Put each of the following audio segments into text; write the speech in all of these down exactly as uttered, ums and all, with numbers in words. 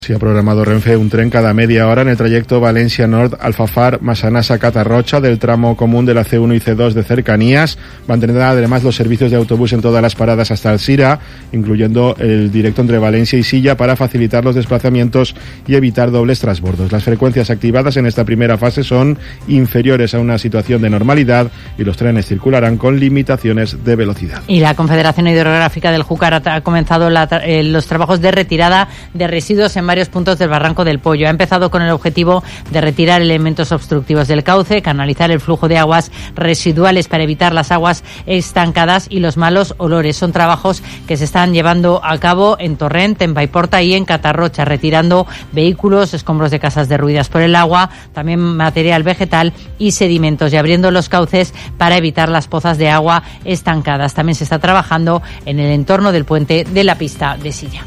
Se ha programado Renfe un tren cada media hora en el trayecto Valencia Nord, Alfafar, Massanassa, Catarrocha, del tramo común de la C uno y C dos de cercanías. Mantendrá además los servicios de autobús en todas las paradas hasta Alzira, incluyendo el directo entre Valencia y Silla, para facilitar los desplazamientos y evitar dobles transbordos. Las frecuencias activadas en esta primera fase son inferiores a una situación de normalidad y los trenes circularán con limitaciones de velocidad. Y la Confederación Hidrográfica del Júcar ha comenzado la, eh, los trabajos de retirada de residuos en varios puntos del Barranco del Pollo. Ha empezado con el objetivo de retirar elementos obstructivos del cauce, canalizar el flujo de aguas residuales para evitar las aguas estancadas y los malos olores. Son trabajos que se están llevando a cabo en Torrent, en Paiporta y en Catarrocha, retirando vehículos, escombros de casas derruidas por el agua, también material vegetal y sedimentos, y abriendo los cauces para evitar las pozas de agua estancadas. También se está trabajando en el entorno del puente de la pista de Silla.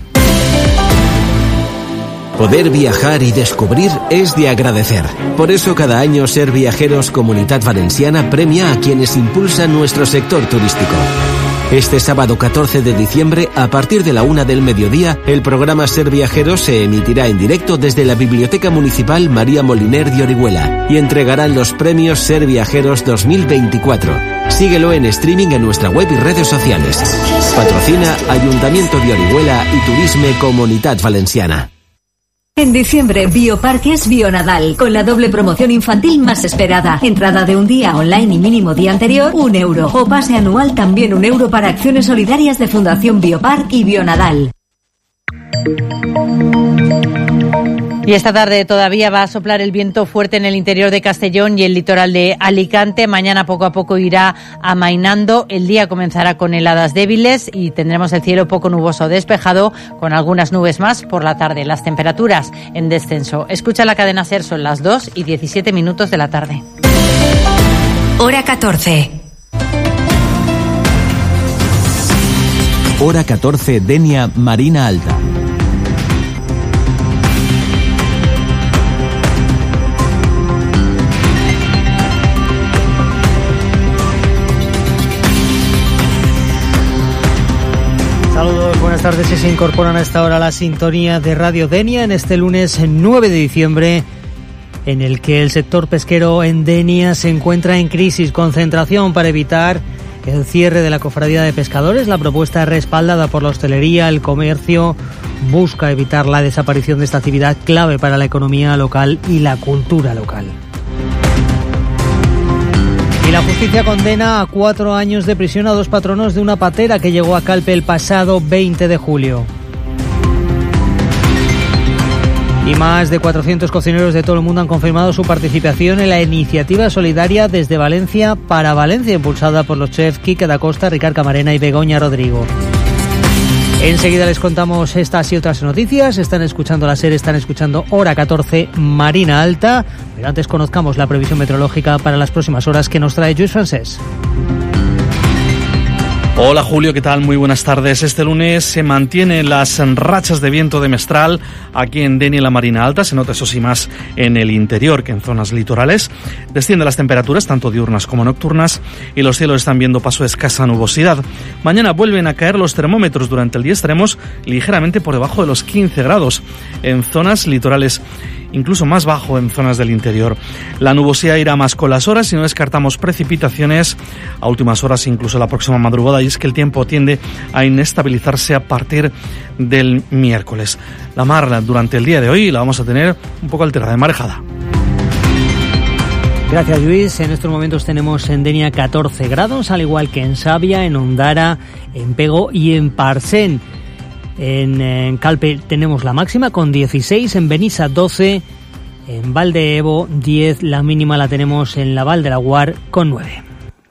Poder viajar y descubrir es de agradecer. Por eso cada año Ser Viajeros Comunitat Valenciana premia a quienes impulsan nuestro sector turístico. Este sábado catorce de diciembre, a partir de la una del mediodía, el programa Ser Viajeros se emitirá en directo desde la Biblioteca Municipal María Moliner de Orihuela y entregarán los premios Ser Viajeros dos mil veinticuatro. Síguelo en streaming en nuestra web y redes sociales. Patrocina Ayuntamiento de Orihuela y Turisme Comunitat Valenciana. En diciembre, Bioparques Bionadal, con la doble promoción infantil más esperada. Entrada de un día online y mínimo día anterior, un euro. O pase anual, también un euro para acciones solidarias de Fundación Biopark y Bionadal. Y esta tarde todavía va a soplar el viento fuerte en el interior de Castellón y el litoral de Alicante. Mañana poco a poco irá amainando. El día comenzará con heladas débiles y tendremos el cielo poco nuboso despejado, con algunas nubes más por la tarde. Las temperaturas en descenso. Escucha la cadena SER, son las dos y diecisiete minutos de la tarde. Hora catorce. Hora catorce, Denia, Marina Alta. Saludos, buenas tardes. Y se incorporan a esta hora a la sintonía de Radio Denia en este lunes nueve de diciembre, en el que el sector pesquero en Denia se encuentra en crisis. Concentración para evitar el cierre de la cofradía de pescadores. La propuesta respaldada por la hostelería, el comercio, busca evitar la desaparición de esta actividad clave para la economía local y la cultura local. Y la justicia condena a cuatro años de prisión a dos patronos de una patera que llegó a Calpe el pasado veinte de julio. Y más de cuatrocientos cocineros de todo el mundo han confirmado su participación en la iniciativa solidaria Desde Valencia para Valencia, impulsada por los chefs Quique da Costa, Ricard Camarena y Begoña Rodrigo. Enseguida les contamos estas y otras noticias. Están escuchando la SER, están escuchando Hora catorce, Marina Alta. Pero antes conozcamos la previsión meteorológica para las próximas horas que nos trae Lluís Francés. Hola Julio, ¿qué tal? Muy buenas tardes. Este lunes se mantienen las rachas de viento de mestral aquí en Denia y la Marina Alta. Se nota eso sí más en el interior que en zonas litorales. Descienden las temperaturas, tanto diurnas como nocturnas, y los cielos están viendo paso de escasa nubosidad. Mañana vuelven a caer los termómetros. Durante el día estaremos ligeramente por debajo de los quince grados en zonas litorales, incluso más bajo en zonas del interior. La nubosidad irá más con las horas y no descartamos precipitaciones a últimas horas, incluso la próxima madrugada, y es que el tiempo tiende a inestabilizarse a partir del miércoles. La mar durante el día de hoy la vamos a tener un poco alterada, de marejada. Gracias, Luis. En estos momentos tenemos en Denia catorce grados, al igual que en Sabia, en Ondara, en Pego y en Parcén. En, en Calpe tenemos la máxima con dieciséis, en Benissa doce, en Valdeebo diez, la mínima la tenemos en la Val de la Guar con nueve.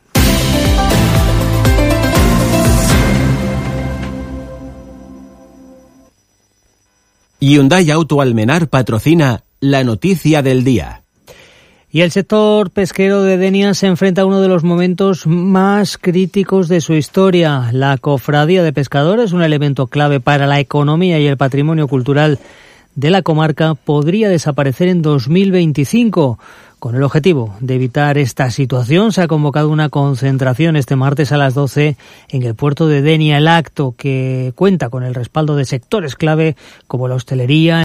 Hyundai Auto Almenar patrocina la noticia del día. Y el sector pesquero de Denia se enfrenta a uno de los momentos más críticos de su historia. La cofradía de pescadores, un elemento clave para la economía y el patrimonio cultural de la comarca podría desaparecer en dos mil veinticinco. Con el objetivo de evitar esta situación, se ha convocado una concentración este martes a las doce en el puerto de Denia. El acto, que cuenta con el respaldo de sectores clave como la hostelería,